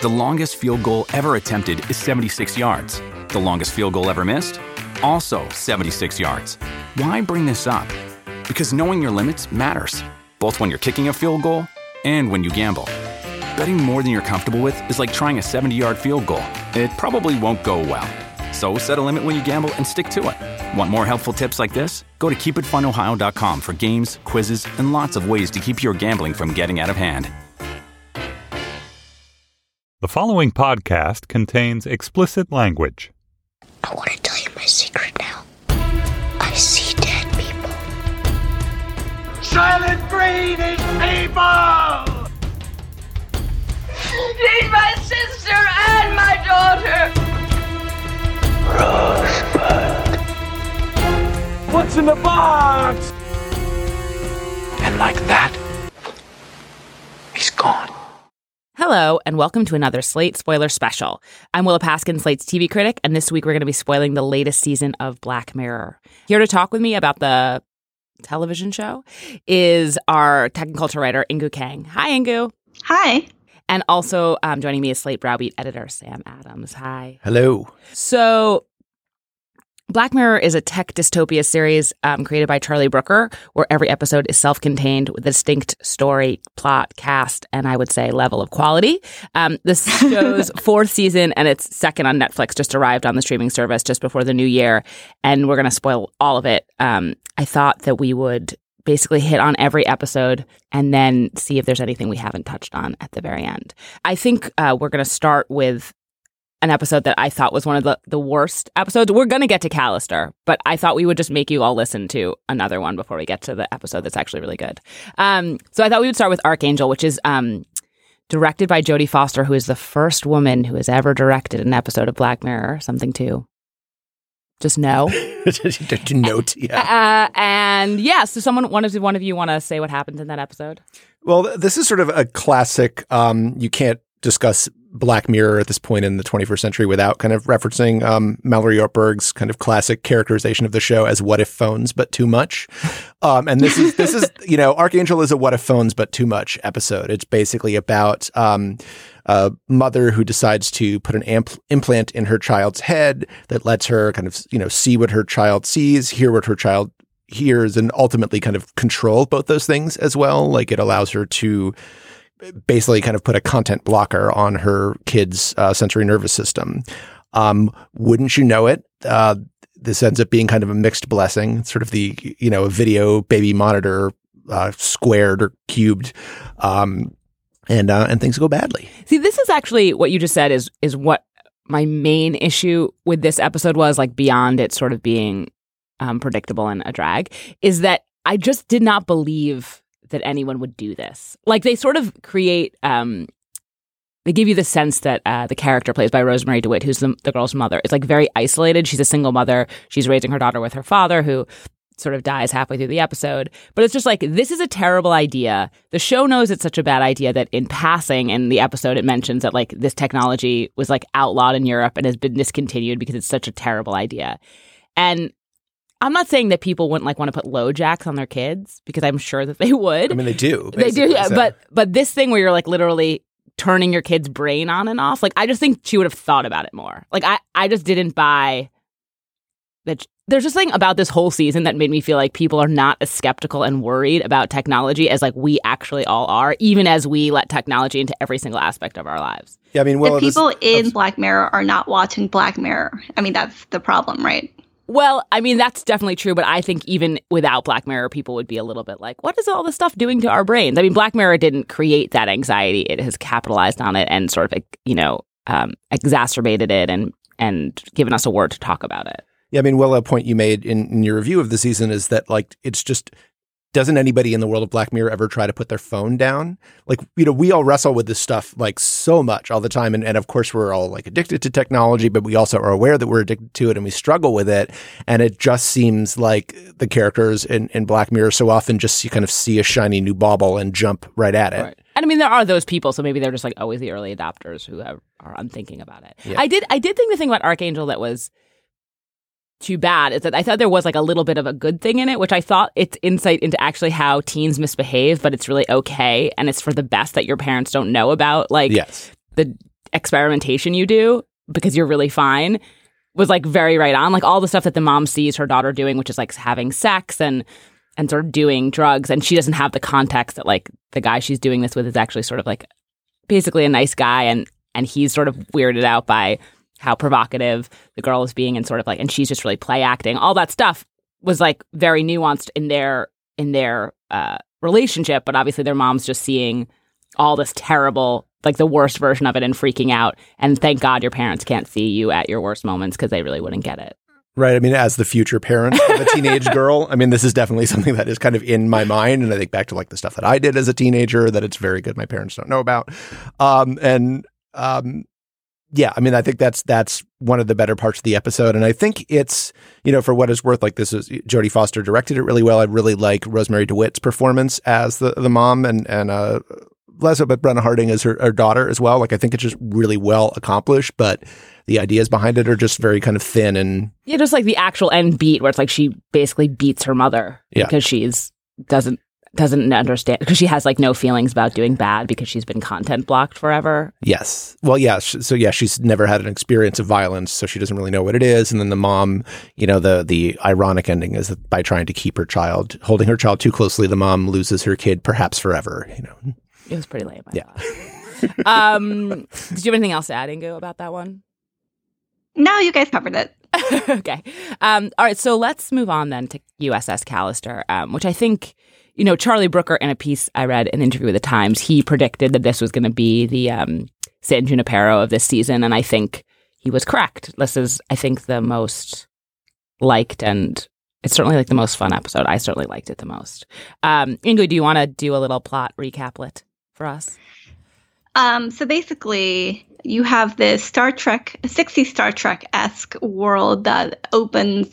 The longest field goal ever attempted is 76 yards. The longest field goal ever missed? Also 76 yards. Why bring this up? Because knowing your limits matters, both when you're kicking a field goal and when you gamble. Betting more than you're comfortable with is like trying a 70-yard field goal. It probably won't go well. So set a limit when you gamble and stick to it. Want more helpful tips like this? Go to keepitfunohio.com for games, quizzes, and lots of ways to keep your gambling from getting out of hand. The following podcast contains explicit language. I want to tell you my secret now. I see dead people. Silent Green is people! She's my sister and my daughter! Rosebud. What's in the box? And like that, he's gone. Hello, and welcome to another Slate Spoiler Special. I'm Willa Paskin, Slate's TV critic, and this week we're going to be spoiling the latest season of Black Mirror. Here to talk with me about the television show is our tech and culture writer, Inkoo Kang. Hi, Inkoo. Hi. And also joining me is Slate Browbeat editor, Sam Adams. Hi. Hello. So, Black Mirror is a tech dystopia series created by Charlie Brooker, where every episode is self-contained with a distinct story, plot, cast, and I would say level of quality. This show's fourth season and its second on Netflix just arrived on the streaming service just before the new year, and we're going to spoil all of it. I thought that we would basically hit on every episode and then see if there's anything we haven't touched on at the very end. I think we're going to start with an episode that I thought was one of the worst episodes. We're going to get to Callister, but I thought we would just make you all listen to another one before we get to the episode that's actually really good. So I thought we would start with Archangel, which is directed by Jodie Foster, who is the first woman who has ever directed an episode of Black Mirror. Something to just know. To note, yeah. And yeah, so one of you want to say what happens in that episode? Well, this is sort of a classic. You can't discuss Black Mirror at this point in the 21st century without kind of referencing Mallory Ortberg's kind of classic characterization of the show as "what if phones, but too much." And this is Archangel is a "what if phones, but too much" episode. It's basically about a mother who decides to put an implant in her child's head that lets her kind of see what her child sees, hear what her child hears, and ultimately kind of control both those things as well. Like it allows her to basically kind of put a content blocker on her kid's sensory nervous system. Wouldn't you know it? This ends up being kind of a mixed blessing. It's sort of the, a video baby monitor squared or cubed. And things go badly. See, this is actually what you just said is what my main issue with this episode was, like beyond it sort of being predictable and a drag, is that I just did not believe that anyone would do this. Like they sort of create, they give you the sense that the character played by Rosemary DeWitt, who's the girl's mother, is like very isolated. She's a single mother. She's raising her daughter with her father, who sort of dies halfway through the episode. But it's just like, this is a terrible idea. The show knows it's such a bad idea that in passing in the episode, it mentions that like this technology was like outlawed in Europe and has been discontinued because it's such a terrible idea. And I'm not saying that people wouldn't like want to put low jacks on their kids, because I'm sure that they would. I mean, they do. They do, yeah. So. But this thing where you're like literally turning your kid's brain on and off, like I just think she would have thought about it more. Like I just didn't buy that. There's just something about this whole season that made me feel like people are not as skeptical and worried about technology as like we actually all are, even as we let technology into every single aspect of our lives. Yeah, I mean, the people in Black Mirror are not watching Black Mirror. I mean, that's the problem, right? Well, I mean, that's definitely true, but I think even without Black Mirror, people would be a little bit like, what is all this stuff doing to our brains? I mean, Black Mirror didn't create that anxiety. It has capitalized on it and sort of, exacerbated it and given us a word to talk about it. Yeah, I mean, well, a point you made in your review of the season is that, like, it's just, doesn't anybody in the world of Black Mirror ever try to put their phone down? Like, we all wrestle with this stuff, like, so much all the time. And of course, we're all, like, addicted to technology, but we also are aware that we're addicted to it and we struggle with it. And it just seems like the characters in Black Mirror so often just kind of see a shiny new bauble and jump right at it. Right. And I mean, there are those people, so maybe they're just, like, always the early adopters who are unthinking about it. Yeah. I did think the thing about Archangel that was too bad is that I thought there was like a little bit of a good thing in it, which I thought it's insight into actually how teens misbehave, but it's really okay. And it's for the best that your parents don't know about. Like, yes. experimentation you do because you're really fine was like very right on. Like all the stuff that the mom sees her daughter doing, which is like having sex and sort of doing drugs, and she doesn't have the context that like the guy she's doing this with is actually sort of like basically a nice guy, and he's sort of weirded out by how provocative the girl is being, and sort of like, and she's just really play acting. All that stuff was like very nuanced in their relationship, but obviously their mom's just seeing all this terrible, like the worst version of it and freaking out. And thank God your parents can't see you at your worst moments because they really wouldn't get it. Right. I mean, as the future parent of a teenage girl, I mean, this is definitely something that is kind of in my mind. And I think back to like the stuff that I did as a teenager that it's very good my parents don't know about. Yeah, I mean, I think that's one of the better parts of the episode. And I think it's, you know, for what it's worth, like this is Jodie Foster directed it really well. I really like Rosemary DeWitt's performance as the mom and less about Brenna Harding as her daughter as well. Like, I think it's just really well accomplished, but the ideas behind it are just very kind of thin and yeah, just like the actual end beat where it's like she basically beats her mother because she's doesn't understand, because she has like no feelings about doing bad because she's been content blocked forever. Yes. Well, yeah. So yeah, she's never had an experience of violence, so she doesn't really know what it is. And then the mom, you know, the ironic ending is that by trying to keep her child, holding her child too closely, the mom loses her kid perhaps forever, you know. It was pretty lame. Yeah. Did you have anything else to add, Ingu, about that one? No, you guys covered it. Okay. All right. So let's move on then to USS Callister, which I think, you know, Charlie Brooker, in a piece I read in an interview with the Times, he predicted that this was going to be the San Junipero of this season. And I think he was correct. This is, I think, the most liked, and it's certainly like the most fun episode. I certainly liked it the most. Ingu, do you want to do a little plot recaplet for us? So basically, you have this 60s Star Trek-esque world that opens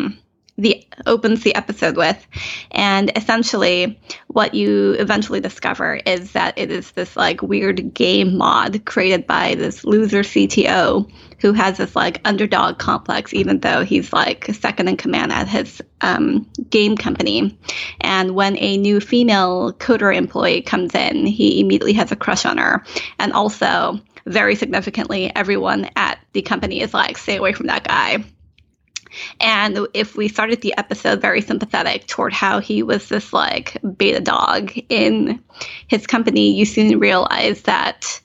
the episode with, and essentially what you eventually discover is that it is this like weird game mod created by this loser CTO who has this like underdog complex, even though he's like second in command at his game company. And when a new female coder employee comes in, he immediately has a crush on her. And also, very significantly, everyone at the company is like, stay away from that guy. And if we started the episode very sympathetic toward how he was this like beta dog in his company, you soon realize that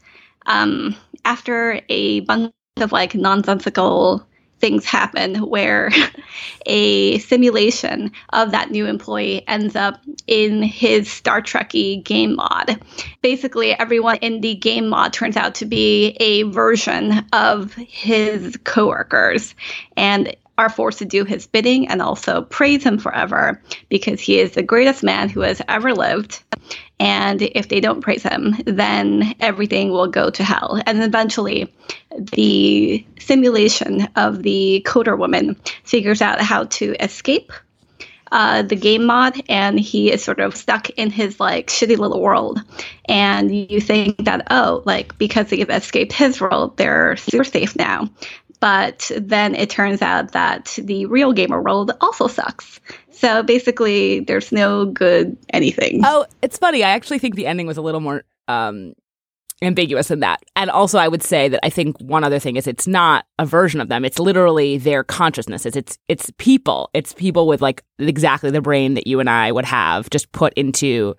after a bunch of like nonsensical things happen where a simulation of that new employee ends up in his Star Trek-y game mod. Basically, everyone in the game mod turns out to be a version of his coworkers and are forced to do his bidding and also praise him forever because he is the greatest man who has ever lived. And if they don't praise him, then everything will go to hell. And eventually, the simulation of the coder woman figures out how to escape the game mod, and he is sort of stuck in his like shitty little world. And you think that, oh, like because they've escaped his world, they're super safe now. But then it turns out that the real gamer world also sucks. So basically, there's no good anything. Oh, it's funny. I actually think the ending was a little more ambiguous than that. And also, I would say that I think one other thing is it's not a version of them. It's literally their consciousnesses. It's people. It's people with like exactly the brain that you and I would have, just put into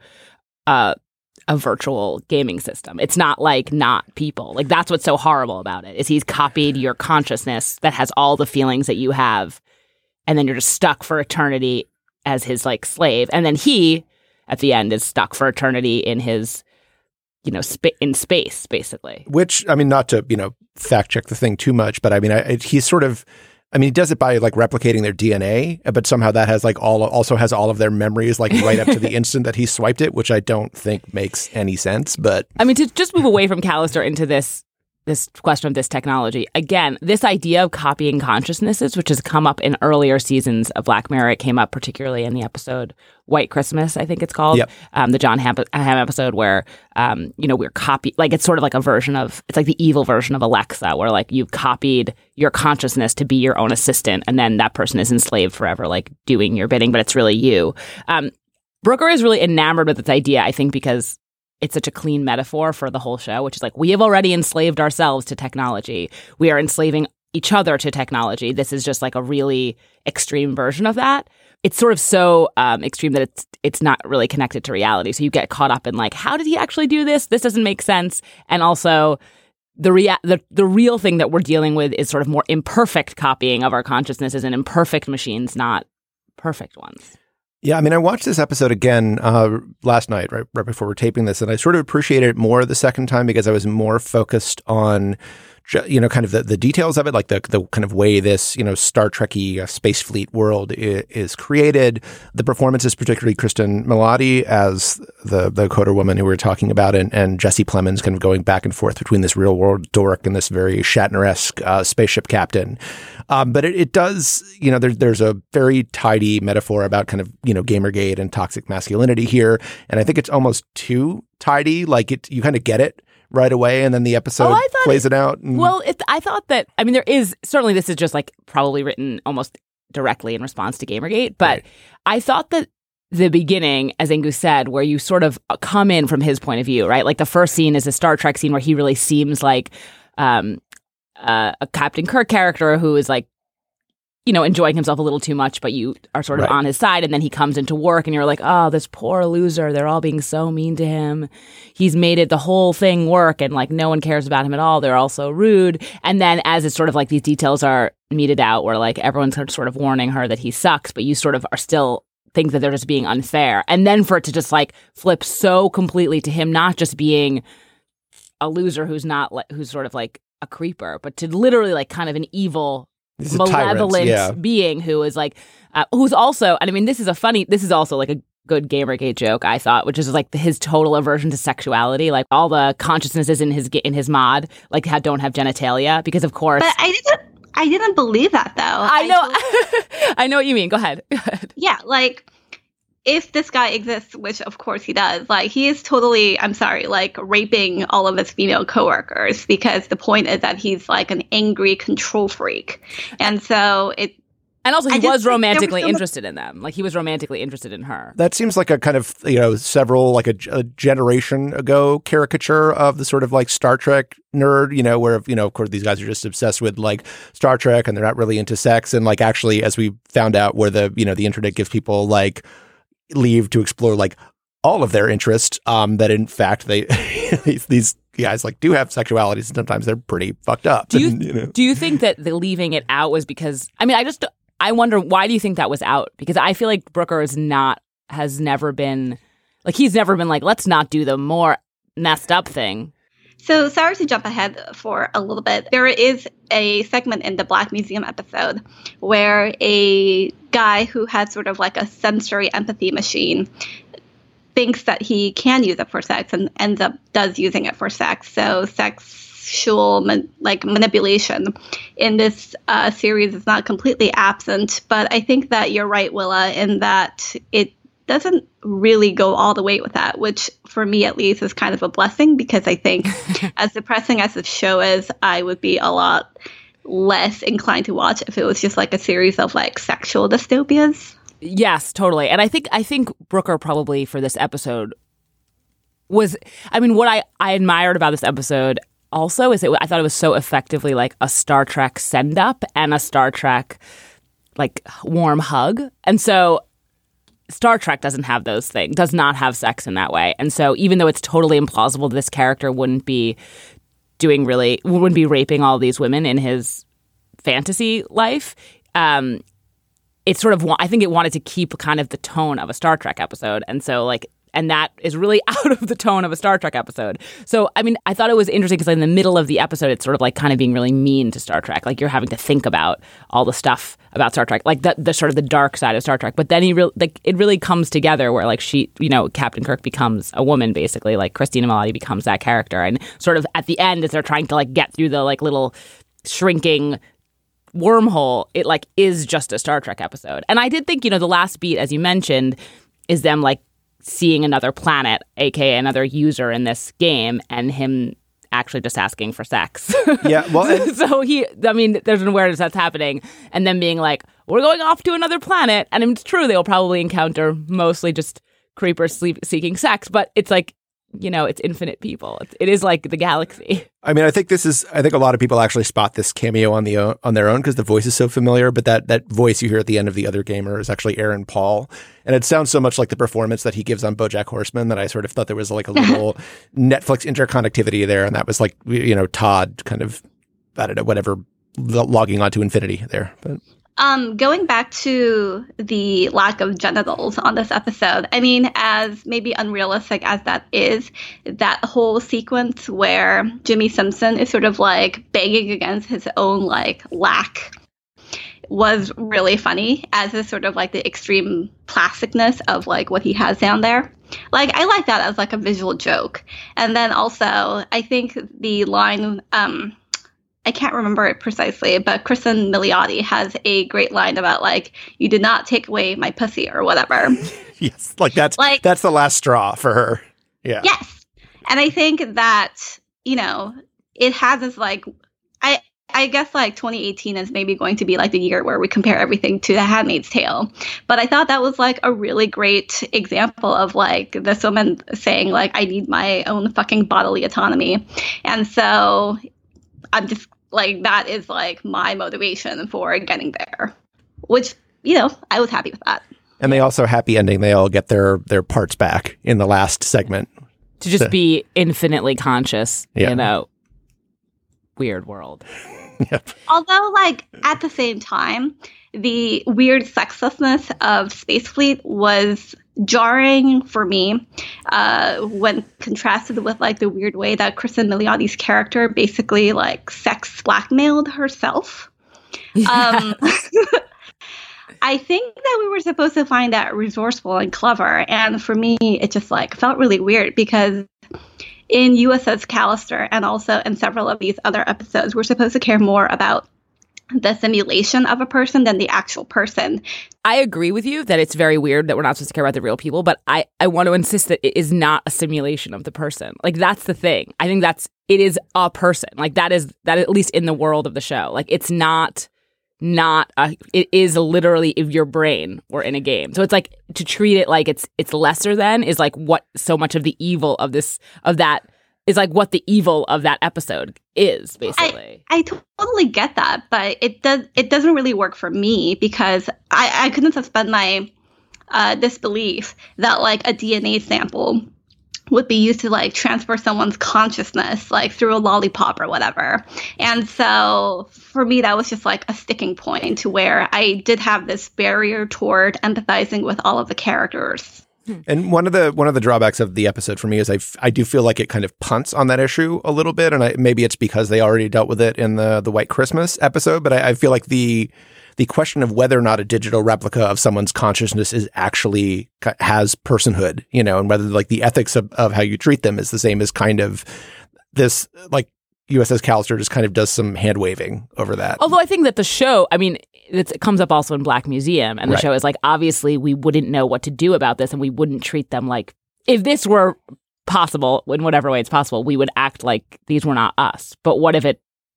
a virtual gaming system. It's not like not people. Like that's what's so horrible about it, is he's copied your consciousness that has all the feelings that you have, and then you're just stuck for eternity as his like slave. And then he, at the end, is stuck for eternity in his, you know, in space, basically. Which, I mean, not to, you know, fact check the thing too much, but I mean, he's sort of, I mean, he does it by like replicating their DNA, but somehow that has like also has all of their memories like right up to the instant that he swiped it, which I don't think makes any sense. But I mean, to just move away from Callister into this question of this technology, again, this idea of copying consciousnesses, which has come up in earlier seasons of Black Mirror, it came up particularly in the episode White Christmas, I think it's called, yep. The John Hamm episode where, you know, we're like it's sort of like a version of, it's like the evil version of Alexa, where like you've copied your consciousness to be your own assistant, and then that person is enslaved forever, like doing your bidding, but it's really you. Brooker is really enamored with this idea, I think, because it's such a clean metaphor for the whole show, which is like, we have already enslaved ourselves to technology. We are enslaving each other to technology. This is just like a really extreme version of that. It's sort of so extreme that it's not really connected to reality. So you get caught up in like, how did he actually do this? This doesn't make sense. And also the real thing that we're dealing with is sort of more imperfect copying of our consciousnesses and imperfect machines, not perfect ones. Yeah, I mean, I watched this episode again last night, right before we're taping this, and I sort of appreciated it more the second time because I was more focused on, kind of the details of it, like the kind of way this, Star Trek-y space fleet world is created. The performances, particularly Kristen Milotti as the coder woman who we were talking about, and Jesse Plemons kind of going back and forth between this real world dork and this very Shatner-esque spaceship captain. But it does, there's a very tidy metaphor about kind of, Gamergate and toxic masculinity here. And I think it's almost too tidy. Like you kind of get it right away, and then the episode plays it out. I thought that, I mean, there is, certainly this is just like probably written almost directly in response to Gamergate, but right. I thought that the beginning, as Ingu said, where you sort of come in from his point of view, right? Like the first scene is a Star Trek scene where he really seems like a Captain Kirk character who is like, enjoying himself a little too much, but you are sort of on his side. And then he comes into work and you're like, oh, this poor loser. They're all being so mean to him. He's made it the whole thing work and like no one cares about him at all. They're all so rude. And then as it's sort of like these details are meted out where like everyone's sort of warning her that he sucks, but you sort of are still think that they're just being unfair. And then for it to just like flip so completely to him not just being a loser who's sort of like a creeper, but to literally like kind of an evil malevolent being who is like who's also, and I mean this is also like a good Gamergate joke, I thought, which is like his total aversion to sexuality, like all the consciousnesses in his mod like don't have genitalia, because of course. But I didn't believe that though. I know. I know what you mean. Go ahead. Yeah, like if this guy exists, which of course he does, like he is totally, I'm sorry, like raping all of his female coworkers, because the point is that he's like an angry control freak. And so and also he was romantically interested in them. Like he was romantically interested in her. That seems like a kind of, several, like a generation ago caricature of the sort of like Star Trek nerd, where, of course these guys are just obsessed with like Star Trek and they're not really into sex. And like actually, as we found out, where the internet gives people like leave to explore like all of their interests, that in fact they these guys like do have sexualities and sometimes they're pretty fucked up. Do you think that the leaving it out was because, I mean, I wonder, why do you think that was out? Because I feel like Brooker has never been like, let's not do the more messed up thing. So sorry to jump ahead for a little bit. There is a segment in the Black Museum episode where a guy who has sort of like a sensory empathy machine thinks that he can use it for sex and does using it for sex. So sexual manipulation in this series is not completely absent, but I think that you're right, Willa, in that it doesn't really go all the way with that, which for me at least is kind of a blessing, because I think as depressing as the show is, I would be a lot less inclined to watch if it was just like a series of like sexual dystopias. Yes, totally. And I think Brooker probably for this episode was, I mean, what I admired about this episode also is that I thought it was so effectively like a Star Trek send up and a Star Trek like warm hug. And so Star Trek doesn't have those things, does not have sex in that way. And so even though it's totally implausible this character wouldn't be raping all these women in his fantasy life, it's sort of, I think it wanted to keep kind of the tone of a Star Trek episode. And so like, and that is really out of the tone of a Star Trek episode. So, I mean, I thought it was interesting because in the middle of the episode, it's sort of like kind of being really mean to Star Trek. Like you're having to think about all the stuff about Star Trek, like the sort of the dark side of Star Trek. But then it really comes together where like Captain Kirk becomes a woman, basically. Like Christina Milioti becomes that character. And sort of at the end, as they're trying to like get through the like little shrinking wormhole, it like is just a Star Trek episode. And I did think, the last beat, as you mentioned, is them like seeing another planet, aka another user in this game, and him actually just asking for sex. Yeah, well, so there's an awareness that's happening, and then being like, we're going off to another planet, and it's true they'll probably encounter mostly just creepers seeking sex, but it's like it's infinite people. It is like the galaxy. I mean, I think a lot of people actually spot this cameo on their own because the voice is so familiar, but that voice you hear at the end of The Other Gamer is actually Aaron Paul. And it sounds so much like the performance that he gives on BoJack Horseman that I sort of thought there was like a little Netflix interconnectivity there. And that was like, Todd kind of, I don't know, whatever, logging onto infinity there. But going back to the lack of genitals on this episode, I mean, as maybe unrealistic as that is, that whole sequence where Jimmy Simpson is sort of like banging against his own like lack was really funny as a sort of like the extreme plasticness of like what he has down there. Like, I like that as like a visual joke. And then also, I think the line, I can't remember it precisely, but Kristen Milioti has a great line about like, you did not take away my pussy or whatever. Yes, that's the last straw for her. Yeah. Yes. And I think that, it has this like, I guess like 2018 is maybe going to be like the year where we compare everything to The Handmaid's Tale. But I thought that was like a really great example of like this woman saying like, I need my own fucking bodily autonomy. And so I'm just like, that is like my motivation for getting there, which, I was happy with that. And they also happy ending. They all get their parts back in the last segment. To just be infinitely conscious, weird world. Yep. Although, like, at the same time, the weird sexlessness of Space Fleet was jarring for me when contrasted with, like, the weird way that Kristen Milioti's character basically, like, sex blackmailed herself. I think that we were supposed to find that resourceful and clever, and for me, it just, like, felt really weird because in USS Callister and also in several of these other episodes, we're supposed to care more about the simulation of a person than the actual person. I agree with you that it's very weird that we're not supposed to care about the real people, but I want to insist that it is not a simulation of the person. Like, that's the thing. I think it is a person. Like, that at least in the world of the show. Like, it's it is literally if your brain were in a game. So it's like to treat it like it's lesser than is like what so much of the evil of that is like what the evil of that episode is, basically. I totally get that, but it doesn't really work for me because I couldn't suspend my disbelief that like a DNA sample would be used to like transfer someone's consciousness like through a lollipop or whatever. And so for me, that was just like a sticking point to where I did have this barrier toward empathizing with all of the characters. And one of the drawbacks of the episode for me is I do feel like it kind of punts on that issue a little bit, and maybe it's because they already dealt with it in the White Christmas episode, but I feel like the question of whether or not a digital replica of someone's consciousness is actually has personhood, and whether like the ethics of how you treat them is the same as kind of this like USS Callister just kind of does some hand waving over that. Although I think that the show, I mean, it comes up also in Black Museum, and the show is like, obviously we wouldn't know what to do about this, and we wouldn't treat them like, if this were possible, in whatever way it's possible, we would act like these were not us. But what if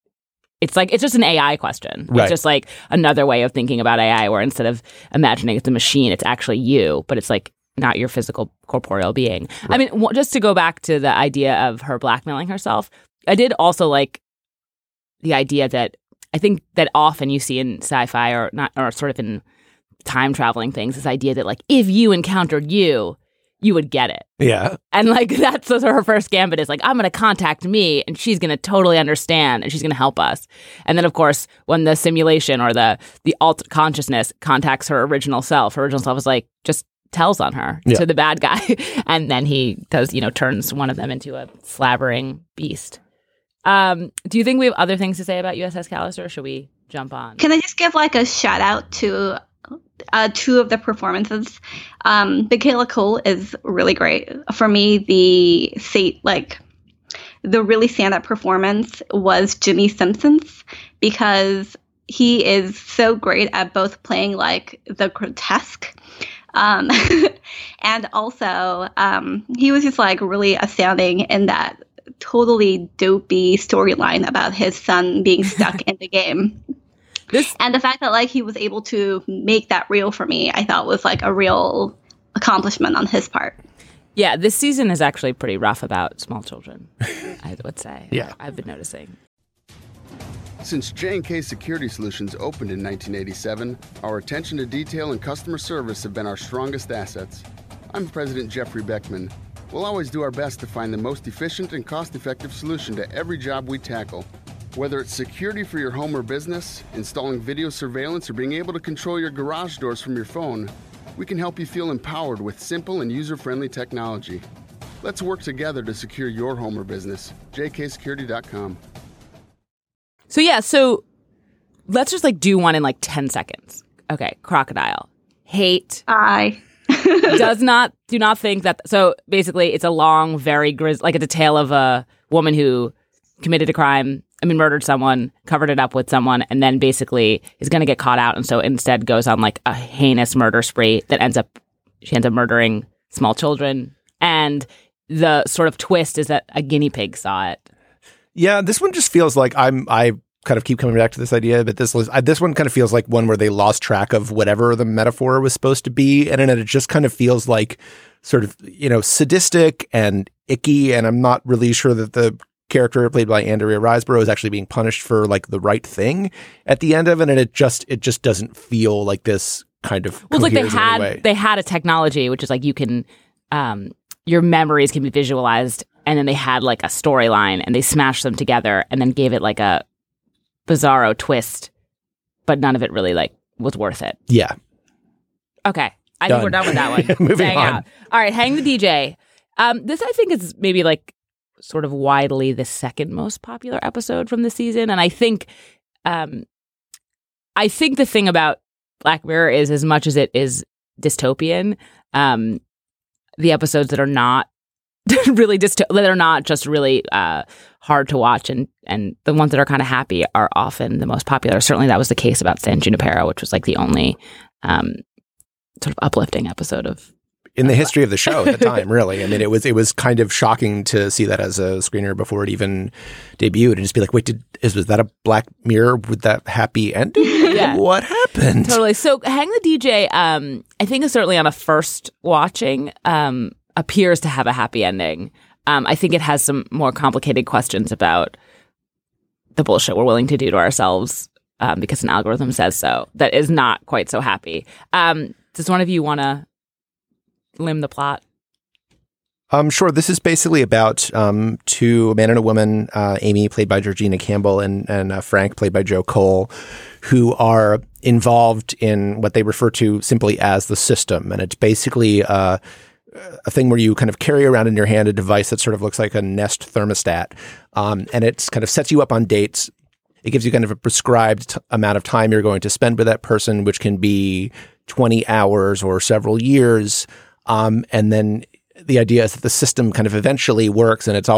it's like, it's just an AI question. Right. It's just like another way of thinking about AI, where instead of imagining it's a machine, it's actually you, but it's like not your physical corporeal being. Right. I mean, just to go back to the idea of her blackmailing herself, I did also like the idea that I think that often you see in sci-fi or sort of in time traveling things, this idea that like, if you encountered you would get it. Yeah. And like, that's her first gambit is like, I'm going to contact me and she's going to totally understand and she's going to help us. And then of course, when the simulation or the alt consciousness contacts her original self is like, just tells on her to the bad guy. And then he does, turns one of them into a slabbering beast. Do you think we have other things to say about USS Callister, or should we jump on? Can I just give like a shout out to two of the performances? Michaela Cole is really great. For me, the really stand-up performance was Jimmy Simpson's, because he is so great at both playing like the grotesque and also he was just like really astounding in that totally dopey storyline about his son being stuck in the game. And the fact that like he was able to make that real for me, I thought was like a real accomplishment on his part. Yeah, this season is actually pretty rough about small children, I would say. Yeah. I've been noticing. Since J&K Security Solutions opened in 1987, our attention to detail and customer service have been our strongest assets. I'm President Jeffrey Beckman. We'll always do our best to find the most efficient and cost-effective solution to every job we tackle. Whether it's security for your home or business, installing video surveillance, or being able to control your garage doors from your phone, we can help you feel empowered with simple and user-friendly technology. Let's work together to secure your home or business. jksecurity.com. So let's just do one in 10 seconds. Okay, crocodile. Hate. I. Do not think that. So basically, it's a long, very it's a tale of a woman who committed a crime. Murdered someone, covered it up with someone, and then basically is going to get caught out. And so instead goes on a heinous murder spree that she ends up murdering small children. And the sort of twist is that a guinea pig saw it. Yeah, this one just feels like I kind of keep coming back to this idea, but this one kind of feels like one where they lost track of whatever the metaphor was supposed to be, and then it just kind of feels like sort of sadistic and icky, and I'm not really sure that the character played by Andrea Riseborough is actually being punished for the right thing at the end of it, and it just doesn't feel like this kind of. Well, they had a technology which is you can your memories can be visualized. And then they had a storyline and they smashed them together and then gave it a bizarro twist, but none of it really was worth it. Yeah. Okay. I think we're done with that one. Moving on. Out. All right. Hang the DJ. This I think is maybe sort of widely the second most popular episode from the season. And I think the thing about Black Mirror is, as much as it is dystopian, the episodes that are not really that are not just really hard to watch and the ones that are kind of happy are often the most popular. Certainly that was the case about San Junipero, which was the only sort of uplifting episode in the history of the show at the time, really. It was kind of shocking to see that as a screener before it even debuted and just be wait, was that a Black Mirror with that happy ending? Yeah. What happened? Totally. So Hang the DJ, I think is certainly on a first watching, appears to have a happy ending. I think it has some more complicated questions about the bullshit we're willing to do to ourselves because an algorithm says so. That is not quite so happy. Does one of you want to limb the plot? Sure. This is basically about two, a man and a woman, Amy, played by Georgina Campbell, and Frank, played by Joe Cole, who are involved in what they refer to simply as the system. And it's basically a thing where you kind of carry around in your hand a device that sort of looks like a Nest thermostat. And it's kind of sets you up on dates. It gives you kind of a prescribed amount of time you're going to spend with that person, which can be 20 hours or several years. And then the idea is that the system kind of eventually works, and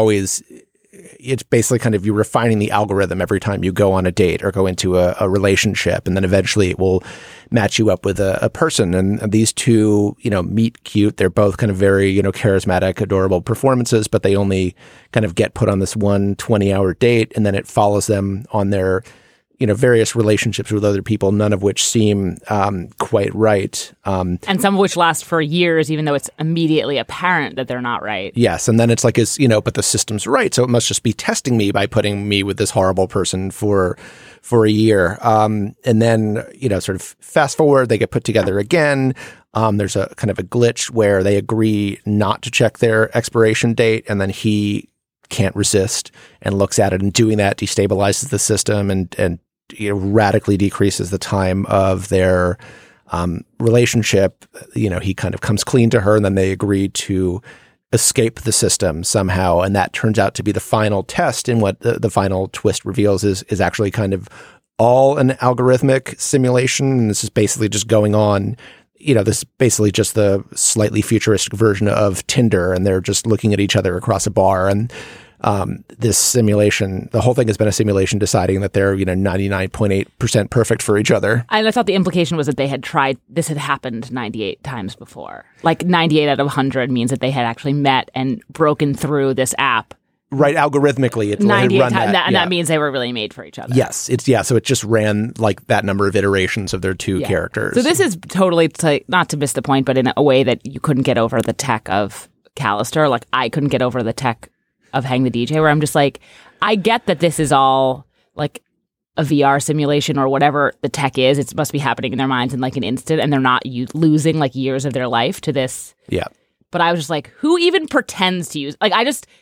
it's basically kind of you refining the algorithm every time you go on a date or go into a relationship, and then eventually it will match you up with a person. And these two, meet cute. They're both kind of very, charismatic, adorable performances, but they only kind of get put on this one 20-hour date, and then it follows them on their various relationships with other people, none of which seem quite right. And some of which last for years, even though it's immediately apparent that they're not right. Yes. And then it's but the system's right. So it must just be testing me by putting me with this horrible person for a year. And then, sort of fast forward, they get put together again. There's a kind of a glitch where they agree not to check their expiration date, and then he can't resist and looks at it, and doing that destabilizes the system and radically decreases the time of their relationship. He kind of comes clean to her, and then they agree to escape the system somehow. And that turns out to be the final test. And what the final twist reveals is actually kind of all an algorithmic simulation. And this is basically just going on. This is basically just the slightly futuristic version of Tinder, and they're just looking at each other across a bar. And this simulation, the whole thing has been a simulation deciding that they're 99.8% perfect for each other. And I thought the implication was that they had tried, this had happened 98 times before. 98 out of 100 means that they had actually met and broken through this app. Right, algorithmically, it's 98 run that, and that means they were really made for each other. Yes, so it just ran that number of iterations of their two characters. So this is totally, not to miss the point, but in a way that you couldn't get over the tech of Callister. Like, I couldn't get over the tech of Hang the DJ, where I'm just like, I get that this is all like a VR simulation or whatever the tech is. It must be happening in their minds in like an instant, and they're not losing like years of their life to this. Yeah. But I was just like, who even pretends to use? Like,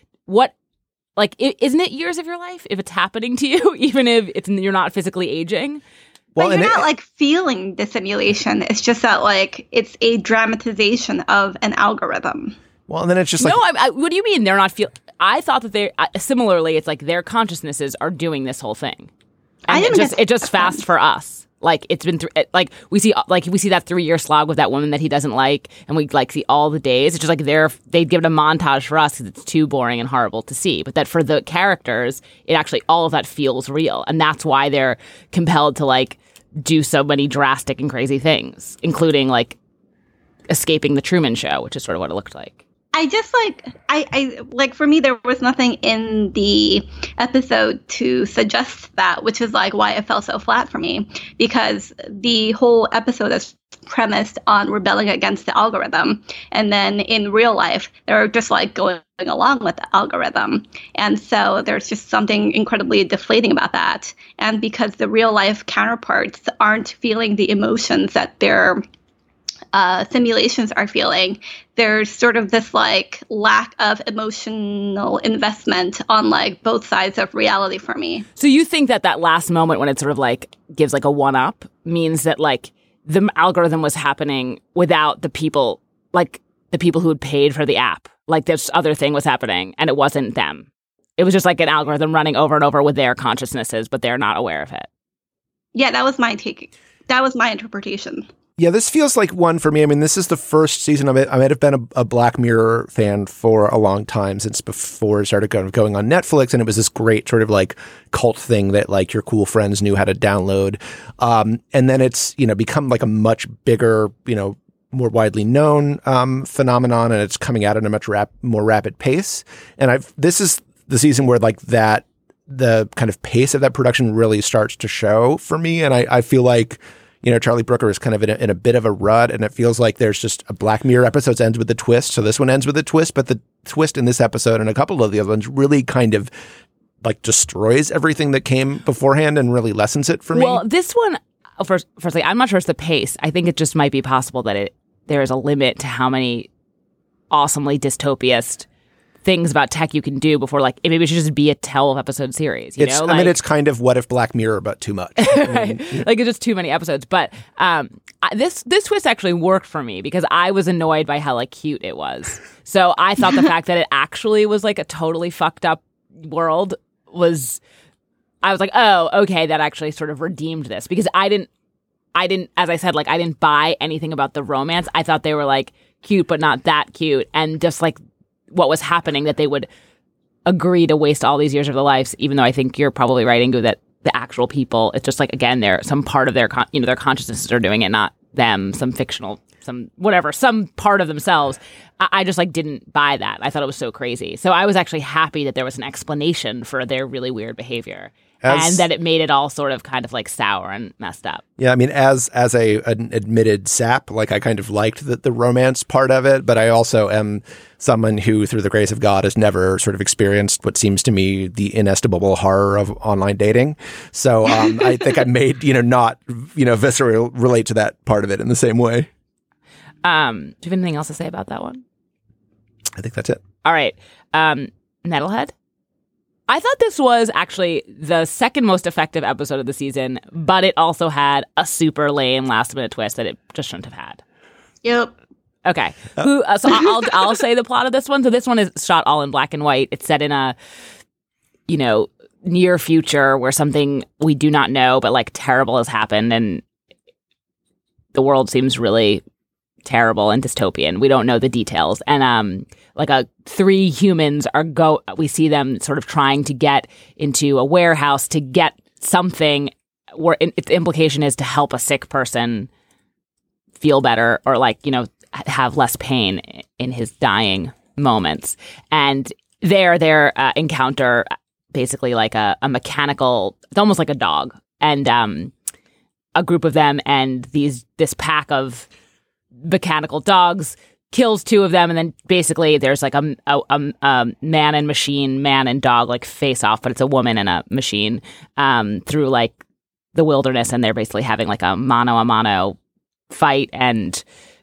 isn't it years of your life if it's happening to you, even if you're not physically aging? Well, but you're not like feeling the simulation. It's just that like it's a dramatization of an algorithm. Well, and then it's just like... No, what do you mean they're not feel? I thought that they... similarly, it's like their consciousnesses are doing this whole thing. And it just fast for us. Like, it's been... we see that 3-year slog with that woman that he doesn't like, and we like see all the days. It's just like they give it a montage for us because it's too boring and horrible to see. But that for the characters, it actually, all of that feels real. And that's why they're compelled to like do so many drastic and crazy things, including like escaping the Truman Show, which is sort of what it looked like. I just like for me, there was nothing in the episode to suggest that, which is like why it fell so flat for me, because the whole episode is premised on rebelling against the algorithm. And then in real life, they're just like going along with the algorithm. And so there's just something incredibly deflating about that. And because the real life counterparts aren't feeling the emotions that their simulations are feeling, there's sort of this like lack of emotional investment on like both sides of reality for me. So you think that last moment when it sort of like gives like a one-up means that like the algorithm was happening without the people who had paid for the app. Like this other thing was happening and it wasn't them. It was just like an algorithm running over and over with their consciousnesses, but they're not aware of it. Yeah, that was my take. That was my interpretation. Yeah, this feels like one for me. I mean, this is the first season of it. I might have been a Black Mirror fan for a long time, since before it started going on Netflix, and it was this great sort of like cult thing that like your cool friends knew how to download. And then it's, become like a much bigger, more widely known phenomenon, and it's coming out at a much more rapid pace. And this is the season where like the kind of pace of that production really starts to show for me, and I feel like Charlie Brooker is kind of in a bit of a rut, and it feels like there's just a Black Mirror episode ends with a twist. So this one ends with a twist, but the twist in this episode and a couple of the other ones really kind of like destroys everything that came beforehand and really lessens it for me. Well, this one, firstly, I'm not sure it's the pace. I think it just might be possible that there is a limit to how many awesomely dystopiast things about tech you can do before, like, maybe it should just be a 12-episode series, I mean, it's kind of what if Black Mirror, but too much. Right? Like, it's just too many episodes. But this twist actually worked for me because I was annoyed by how, like, cute it was. So I thought the fact that it actually was, like, a totally fucked up world I was like, oh, okay, that actually sort of redeemed this. Because I didn't, as I said, like, I didn't buy anything about the romance. I thought they were, like, cute, but not that cute. And just, like, what was happening, that they would agree to waste all these years of their lives, even though I think you're probably right, Ingu, that the actual people, it's just like, again, they're some part of their, their consciousnesses are doing it, not them, some fictional, some part of themselves. I just like didn't buy that. I thought it was so crazy. So I was actually happy that there was an explanation for their really weird behavior. And that it made it all sort of kind of like sour and messed up. Yeah, I mean, as an admitted sap, like I kind of liked the romance part of it, but I also am someone who, through the grace of God, has never sort of experienced what seems to me the inestimable horror of online dating. So I think I made, not, viscerally relate to that part of it in the same way. Do you have anything else to say about that one? I think that's it. All right. Nettlehead? I thought this was actually the second most effective episode of the season, but it also had a super lame last-minute twist that it just shouldn't have had. Yep. Okay. So I'll say the plot of this one. So this one is shot all in black and white. It's set in a, near future where something we do not know, but like terrible has happened, and the world seems really terrible and dystopian. We don't know the details. And three humans we see them sort of trying to get into a warehouse to get something where its implication is to help a sick person feel better or have less pain in his dying moments. And their encounter basically like a mechanical, it's almost like a dog, and a group of them and this pack of mechanical dogs kills two of them, and then basically there's like a man and machine, man and dog like face off, but it's a woman and a machine through like the wilderness, and they're basically having like a mano fight, and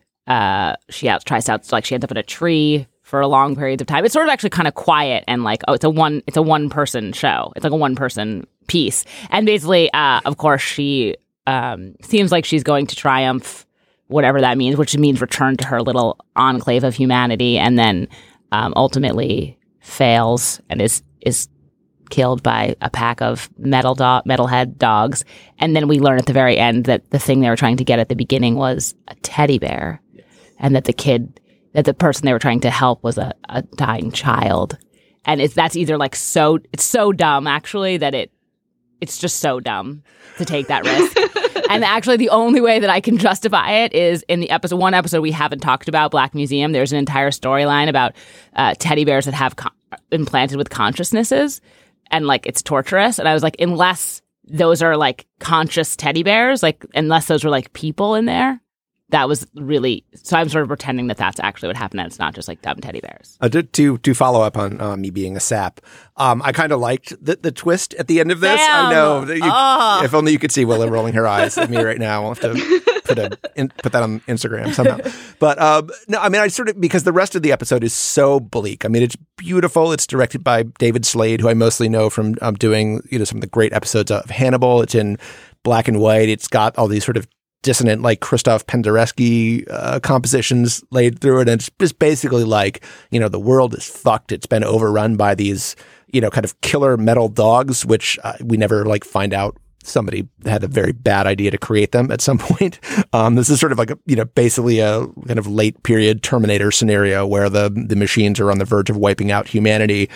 she ends up in a tree for a long periods of time. It's sort of actually kind of quiet and like, it's a one person show. It's like a one person piece. And basically, of course, she seems like she's going to triumph, whatever that means, which means return to her little enclave of humanity, and then ultimately fails and is killed by a pack of metalhead dogs. And then we learn at the very end that the thing they were trying to get at the beginning was a teddy bear, and that the person they were trying to help was a dying child. And that's either like it's so dumb actually that it's just so dumb to take that risk. And actually the only way that I can justify it is in the one episode we haven't talked about, Black Museum. There's an entire storyline about teddy bears that have implanted with consciousnesses, and like it's torturous. And I was like, unless those are like conscious teddy bears, like unless those were like people in there, that was really, so I'm sort of pretending that that's actually what happened, and it's not just like dumb teddy bears. To follow up on me being a sap, I kind of liked the twist at the end of this. Damn. I know. If only you could see Willow rolling her eyes at me right now. We'll have to put that on Instagram somehow. But no, I mean, I sort of, because the rest of the episode is so bleak. I mean, it's beautiful. It's directed by David Slade, who I mostly know from doing some of the great episodes of Hannibal. It's in black and white. It's got all these sort of dissonant, like Krzysztof Penderecki compositions laid through it. And it's just basically like, the world is fucked. It's been overrun by these, kind of killer metal dogs, which we never like find out. Somebody had a very bad idea to create them at some point. This is sort of like basically a kind of late period Terminator scenario where the machines are on the verge of wiping out humanity.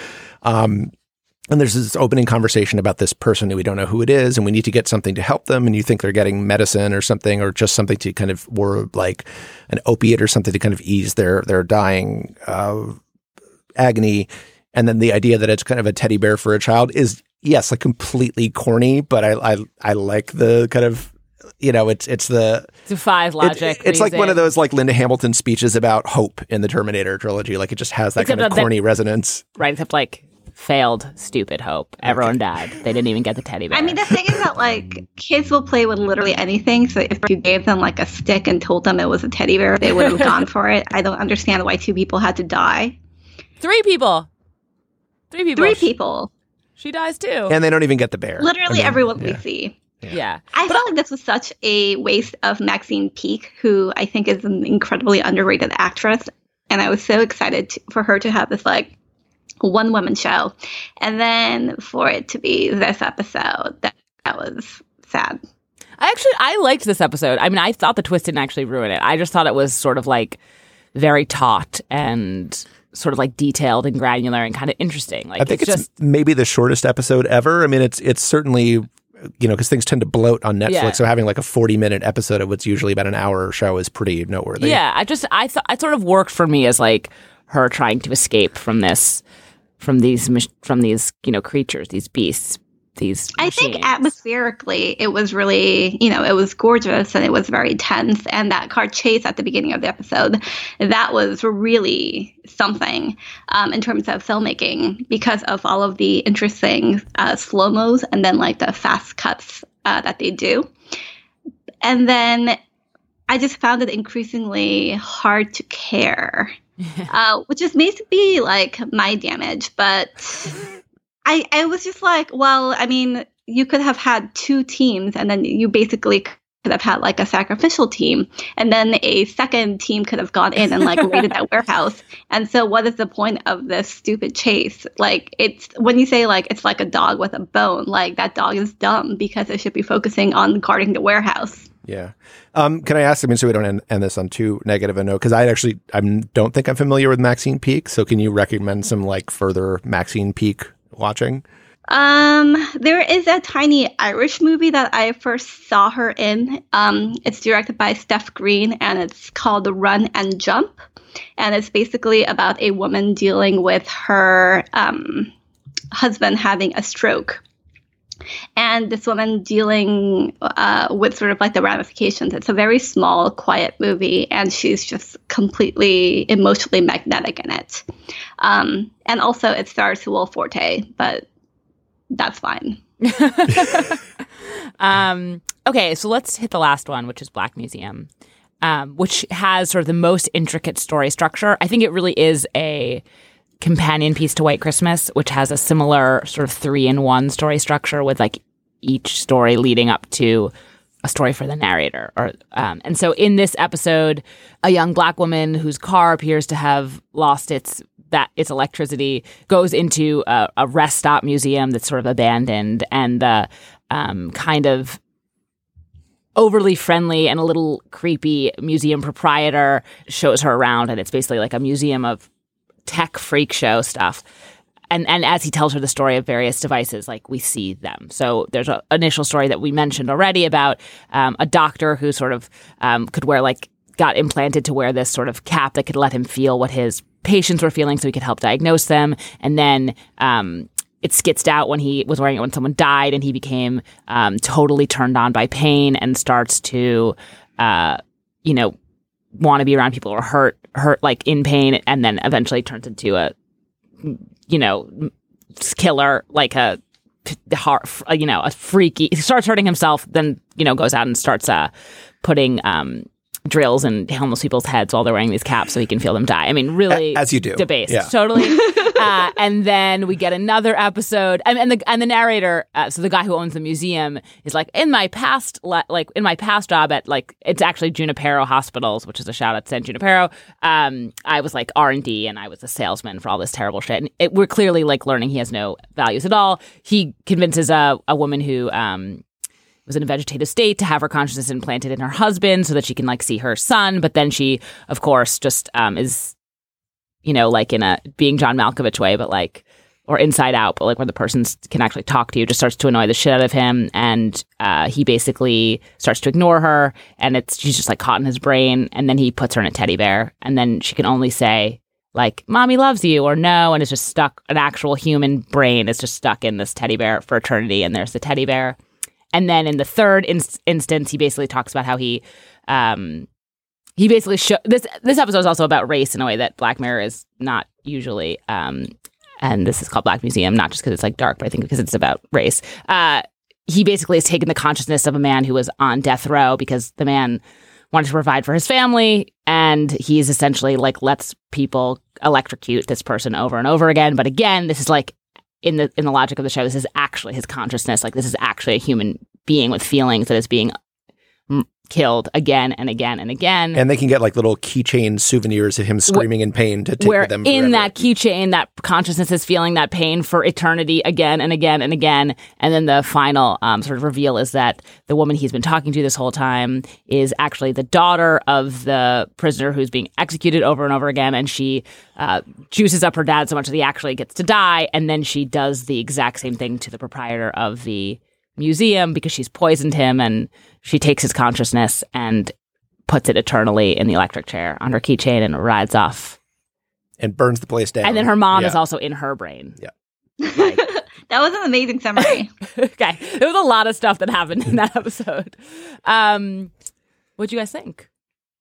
And there's this opening conversation about this person who we don't know who it is, and we need to get something to help them. And you think they're getting medicine or something, or just something to kind of, or like an opiate or something to kind of ease their dying agony. And then the idea that it's kind of a teddy bear for a child is, yes, like completely corny, but I like the kind of, it's the defies logic. It's like one of those like Linda Hamilton speeches about hope in the Terminator trilogy. Like it just has that kind of corny resonance, right? Except like failed, stupid hope. Everyone died. They didn't even get the teddy bear. I mean, the thing is that like kids will play with literally anything. So if you gave them like a stick and told them it was a teddy bear, they would have gone for it. I don't understand why 2 people had to die. 3 people. 3 people. 3 people. She dies too. And they don't even get the bear. Literally everyone we see. Yeah. I felt like this was such a waste of Maxine Peake, who I think is an incredibly underrated actress. And I was so excited for her to have this like one woman show, and then for it to be this episode, that was sad. I liked this episode. I mean, I thought the twist didn't actually ruin it. I just thought it was sort of like very taut and sort of like detailed and granular and kind of interesting. Like, I think it's just maybe the shortest episode ever. I mean, it's certainly, because things tend to bloat on Netflix. Yeah. So having like a 40-minute episode of what's usually about an hour show is pretty noteworthy. Yeah, I thought it sort of worked for me as like her trying to escape from these creatures, these beasts, these machines. I think atmospherically it was really, it was gorgeous and it was very tense. And that car chase at the beginning of the episode, that was really something in terms of filmmaking, because of all of the interesting slow-mos and then like the fast cuts that they do. And then I just found it increasingly hard to care. Which is maybe like my damage, but I was just like, well, I mean, you could have had 2 teams, and then you basically could have had like a sacrificial team, and then a second team could have gone in and like raided that warehouse. And so what is the point of this stupid chase? Like, it's when you say like it's like a dog with a bone, like that dog is dumb because it should be focusing on guarding the warehouse. Yeah. Can I ask, so we don't end this on too negative a note, because I don't think I'm familiar with Maxine Peake. So can you recommend some like further Maxine Peake watching? There is a tiny Irish movie that I first saw her in. It's directed by Steph Green, and it's called Run and Jump. And it's basically about a woman dealing with her husband having a stroke. and this woman dealing with sort of like the ramifications. It's a very small, quiet movie, and she's just completely emotionally magnetic in it. And also it stars Will Forte, but that's fine. Okay, so let's hit the last one, which is Black Museum, which has sort of the most intricate story structure. I think it really is a companion piece to White Christmas, which has a similar sort of 3-in-1 story structure with like each story leading up to a story for the narrator. And so in this episode, a young Black woman whose car appears to have lost its electricity goes into a rest stop museum that's sort of abandoned, and the kind of overly friendly and a little creepy museum proprietor shows her around, and it's basically like a museum of tech freak show stuff. And as he tells her the story of various devices, like we see them. So there's an initial story that we mentioned already about a doctor who sort of could wear got implanted to wear this sort of cap that could let him feel what his patients were feeling so he could help diagnose them. And then it skitzed out when he was wearing it when someone died, and he became totally turned on by pain and starts to, want to be around people who are hurt like in pain, and then eventually turns into a, killer, like a freaky, he starts hurting himself, then, goes out and starts putting drills in homeless people's heads while they're wearing these caps so he can feel them die. I mean, really, as you do, debased, yeah. Totally. And then we get another episode, and the narrator, so the guy who owns the museum, is like, in my past job at it's actually Junipero Hospitals, which is a shout out to San Junipero. I was like R&D, and I was a salesman for all this terrible shit. And we're clearly like learning he has no values at all. He convinces a woman who was in a vegetative state to have her consciousness implanted in her husband so that she can like see her son. But then she, of course, just is, like in a being John Malkovich way, but like, or Inside Out, but like where the person can actually talk to you, just starts to annoy the shit out of him. And he basically starts to ignore her, and she's just like caught in his brain. And then he puts her in a teddy bear, and then she can only say like, "Mommy loves you," or no. And it's just stuck, an actual human brain is just stuck in this teddy bear for eternity. And there's the teddy bear. And then in the third instance, he basically talks about how he basically this episode is also about race in a way that Black Mirror is not usually. And this is called Black Museum, not just because it's like dark, but I think because it's about race. He basically has taken the consciousness of a man who was on death row because the man wanted to provide for his family, and he's essentially like lets people electrocute this person over and over again. But again, this is like, in the logic of the show, this is actually his consciousness. Like, this is actually a human being with feelings that is being killed again and again and again. And they can get like little keychain souvenirs of him screaming in pain to take with them forever. In that keychain, that consciousness is feeling that pain for eternity again and again and again. And then the final sort of reveal is that the woman he's been talking to this whole time is actually the daughter of the prisoner who's being executed over and over again. And she juices up her dad so much that he actually gets to die. And then she does the exact same thing to the proprietor of the museum because she's poisoned him, and she takes his consciousness and puts it eternally in the electric chair on her keychain and rides off. And burns the place down. And then her mom is also in her brain. Yeah. That was an amazing summary. Okay. There was a lot of stuff that happened in that episode. What'd you guys think?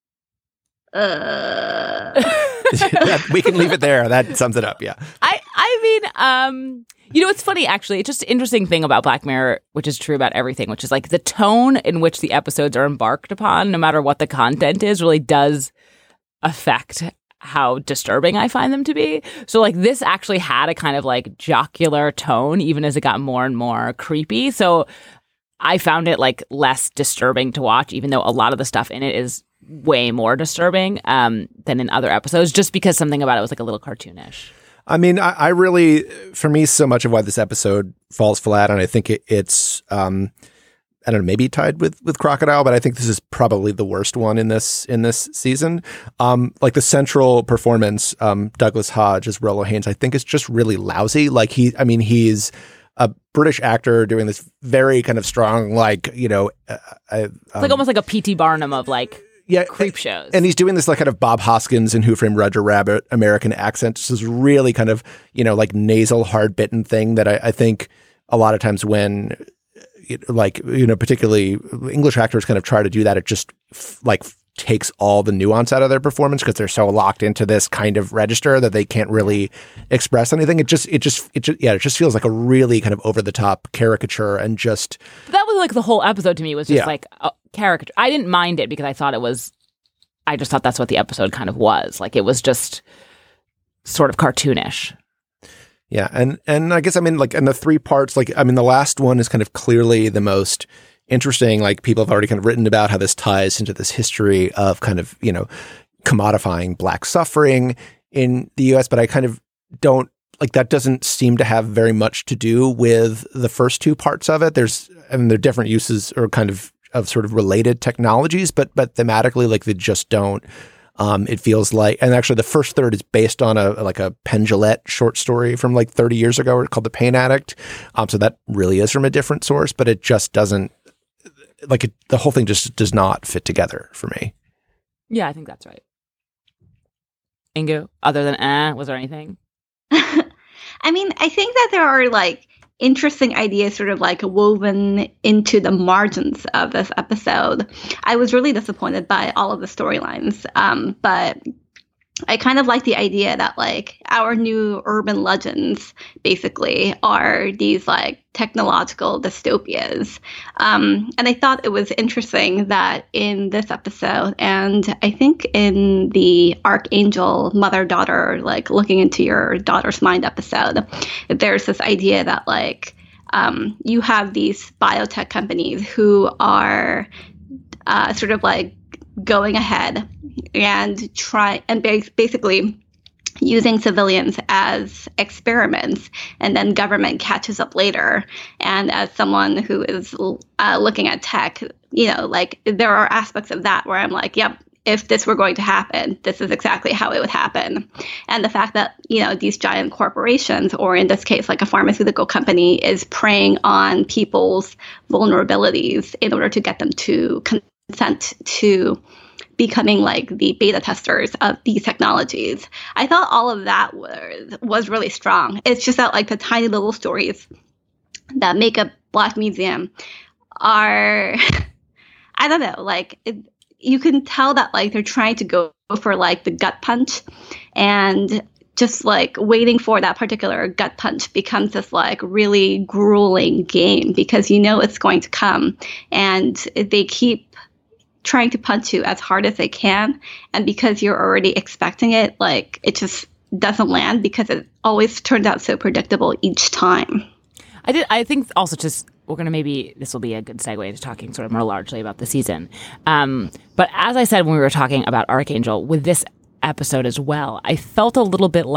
We can leave it there. That sums it up. Yeah. I mean, it's funny, actually. It's just an interesting thing about Black Mirror, which is true about everything, which is like the tone in which the episodes are embarked upon, no matter what the content is, really does affect how disturbing I find them to be. So like this actually had a kind of like jocular tone, even as it got more and more creepy. So I found it like less disturbing to watch, even though a lot of the stuff in it is way more disturbing than in other episodes, just because something about it was like a little cartoonish. I mean, I really, for me, so much of why this episode falls flat, and I think it's, I don't know, maybe tied with Crocodile, but I think this is probably the worst one in this season. Like the central performance, Douglas Hodge as Rolo Haynes, I think is just really lousy. Like he's a British actor doing this very kind of strong, like, it's like almost like a P.T. Barnum of like, creep shows. And he's doing this like kind of Bob Hoskins and Who Framed Roger Rabbit American accent. This is really kind of, like nasal, hard-bitten thing that I think a lot of times when particularly English actors kind of try to do that. It just takes all the nuance out of their performance because they're so locked into this kind of register that they can't really express anything. It just feels like a really kind of over the top caricature and just. That was like the whole episode to me was just like a caricature. I didn't mind it because I just thought that's what the episode kind of was. Like it was just sort of cartoonish. Yeah. And I guess, in the 3 parts, the last one is kind of clearly the most interesting. Like people have already kind of written about how this ties into this history of kind of, commodifying Black suffering in the US, but I kind of don't that doesn't seem to have very much to do with the first 2 parts of it. There are different uses or kind of sort of related technologies, but thematically, they just don't. It feels like, and actually the first third is based on a Penn Jillette short story from 30 years ago called The Pain Addict. So that really is from a different source, but it just doesn't, the whole thing just does not fit together for me. Yeah, I think that's right. Ingu, other than was there anything? I think that there are interesting ideas sort of woven into the margins of this episode. I was really disappointed by all of the storylines, but I kind of like the idea that our new urban legends basically are these technological dystopias. And I thought it was interesting that in this episode, and I think in the Archangel mother-daughter, looking into your daughter's mind episode, there's this idea that you have these biotech companies who are sort of going ahead and basically using civilians as experiments, and then government catches up later. And as someone who is looking at tech, there are aspects of that where I'm yep, if this were going to happen, this is exactly how it would happen. And the fact that, these giant corporations, or in this case, a pharmaceutical company, is preying on people's vulnerabilities in order to get them to consent to becoming the beta testers of these technologies. I thought all of that was really strong. It's just that the tiny little stories that make up Black Museum are, I don't know, you can tell that they're trying to go for the gut punch, and just waiting for that particular gut punch becomes this really grueling game because it's going to come, and they keep trying to punch you as hard as they can, and because you're already expecting it, it just doesn't land because it always turns out so predictable each time. I think also just this will be a good segue into talking sort of more largely about the season. But as I said when we were talking about Archangel, with this episode as well, I felt a little bit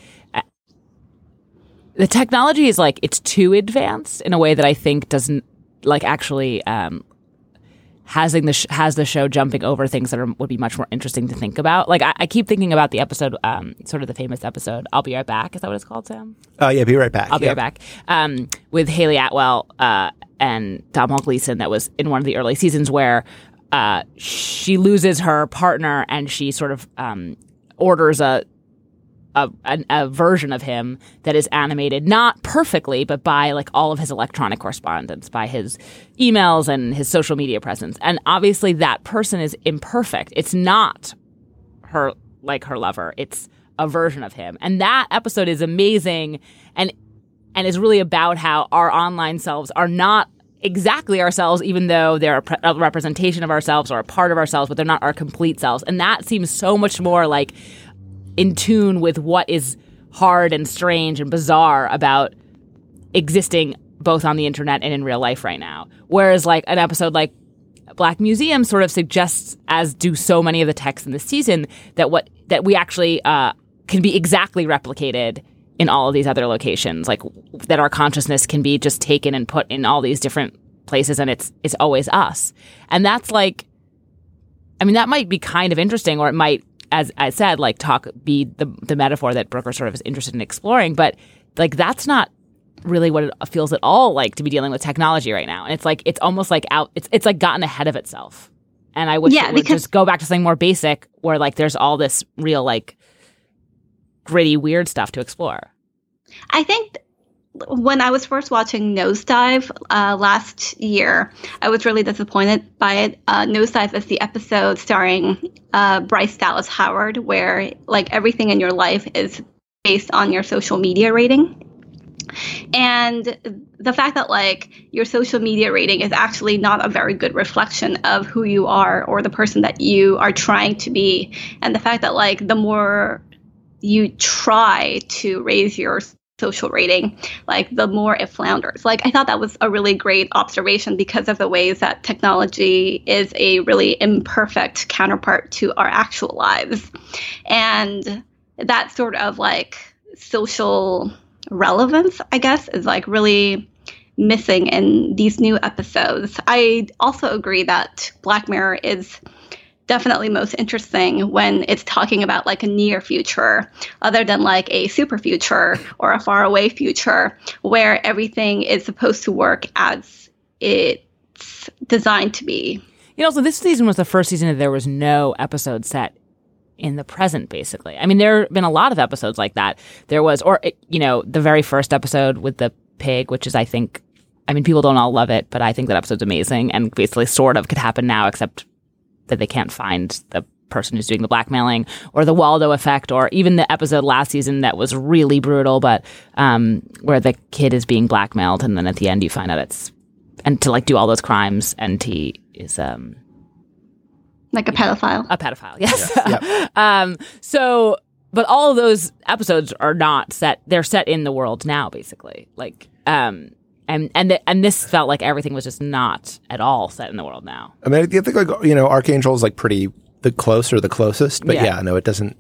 the technology is it's too advanced in a way that I think doesn't actually has the show jumping over things that would be much more interesting to think about. I keep thinking about the episode, sort of the famous episode, I'll Be Right Back. Is that what it's called, Sam? Yeah, Be Right Back. I'll Be Right Back. With Haley Atwell and Domhnall Gleeson, that was in one of the early seasons where she loses her partner and she sort of orders a version of him that is animated, not perfectly, but by all of his electronic correspondence, by his emails and his social media presence. And obviously that person is imperfect. It's not her lover. It's a version of him. And that episode is amazing and is really about how our online selves are not exactly ourselves, even though they're a representation of ourselves or a part of ourselves, but they're not our complete selves. And that seems so much more in tune with what is hard and strange and bizarre about existing both on the internet and in real life right now. Whereas an episode like Black Museum sort of suggests, as do so many of the texts in this season, that we actually can be exactly replicated in all of these other locations, that our consciousness can be just taken and put in all these different places, and it's always us. And that's that might be kind of interesting, or it might, as I said, be the metaphor that Brooker sort of is interested in exploring. But that's not really what it feels at all to be dealing with technology right now. And it's almost it's gotten ahead of itself. And I wish it would just go back to something more basic where there's all this real gritty, weird stuff to explore. I think when I was first watching Nosedive last year, I was really disappointed by it. Nosedive is the episode starring Bryce Dallas Howard, where like everything in your life is based on your social media rating. And the fact that like your social media rating is actually not a very good reflection of who you are or the person that you are trying to be. And the fact that like the more you try to raise your social rating, like the more it flounders. Like I thought that was a really great observation because of the ways that technology is a really imperfect counterpart to our actual lives. And that sort of like social relevance, I guess, is like really missing in these new episodes. I also agree that Black Mirror is definitely most interesting when it's talking about like a near future other than like a super future or a far away future where everything is supposed to work as it's designed to be. You know, so this season was the first season that there was no episode set in the present, basically. I mean, there have been a lot of episodes like that. There was, or, you know, the very first episode with the pig, which is, I think, I mean, people don't all love it, but I think that episode's amazing and basically sort of could happen now, except that they can't find the person who's doing the blackmailing, or the Waldo effect, or even the episode last season that was really brutal, but where the kid is being blackmailed, and then at the end you find out it's, and to like do all those crimes, and he is like a pedophile. A pedophile, yes. Yeah. So, but all of those episodes are not set. They're set in the world now, basically. Like, and this felt like everything was just not at all set in the world now. I mean, I think like, you know, Archangel is like pretty the closest, but yeah, no, it doesn't.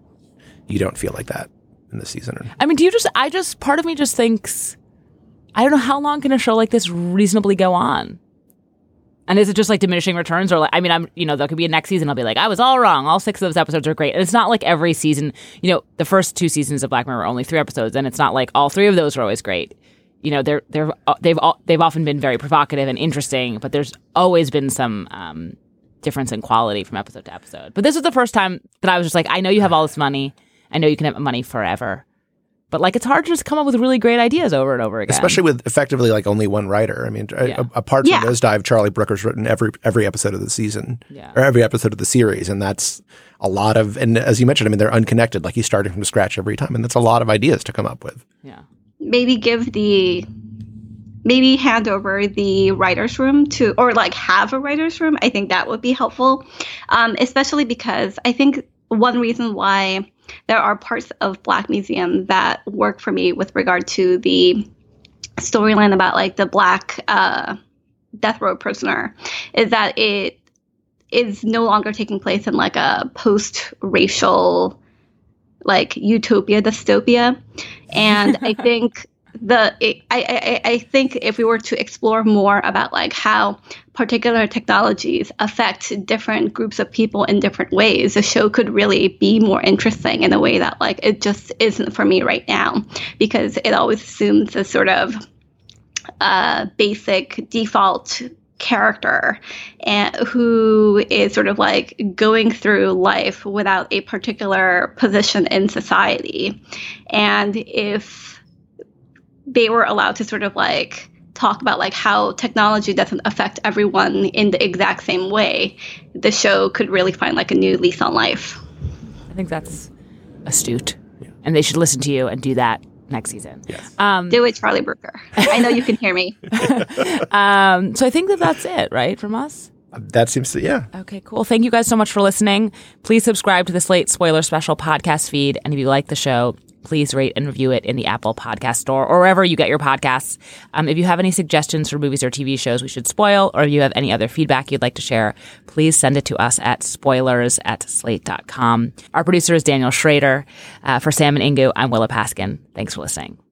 You don't feel like that in this season. I mean, part of me just thinks, I don't know, how long can a show like this reasonably go on? And is it just like diminishing returns, or like, I mean, there could be a next season I'll be like, I was all wrong. All 6 of those episodes are great. And it's not like every season, you know, the first 2 seasons of Black Mirror were only 3 episodes, and it's not like all 3 of those are always great. You know, they've often been very provocative and interesting, but there's always been some difference in quality from episode to episode. But this was the first time that I was just like, I know you have all this money. I know you can have money forever. But like, it's hard to just come up with really great ideas over and over again. Especially with effectively like only one writer. I mean, apart from Nosedive, Charlie Brooker's written every episode of the season, or every episode of the series. And that's a lot of, and as you mentioned, I mean, they're unconnected. Like he's starting from scratch every time. And that's a lot of ideas to come up with. Yeah. Maybe hand over the writer's room to, or like have a writer's room. I think that would be helpful. Especially because I think one reason why there are parts of Black Museum that work for me with regard to the storyline about like the Black death row prisoner is that it is no longer taking place in like a post-racial like utopia dystopia. And I think I think if we were to explore more about like how particular technologies affect different groups of people in different ways, the show could really be more interesting in a way that like it just isn't for me right now, because it always assumes a sort of basic default character and who is sort of like going through life without a particular position in society. And if they were allowed to sort of like talk about like how technology doesn't affect everyone in the exact same way, the show could really find like a new lease on life. I think that's astute. And they should listen to you and do that next season. Yes. Do it, Charlie Brooker. I know you can hear me. So I think that's it, right, from us? That seems to, yeah. Okay, cool. Thank you guys so much for listening. Please subscribe to the Slate Spoiler Special podcast feed. And if you like the show, please rate and review it in the Apple Podcast Store or wherever you get your podcasts. If you have any suggestions for movies or TV shows we should spoil, or if you have any other feedback you'd like to share, please send it to us at spoilers@slate.com. Our producer is Daniel Schrader. For Sam and Ingu, I'm Willa Paskin. Thanks for listening.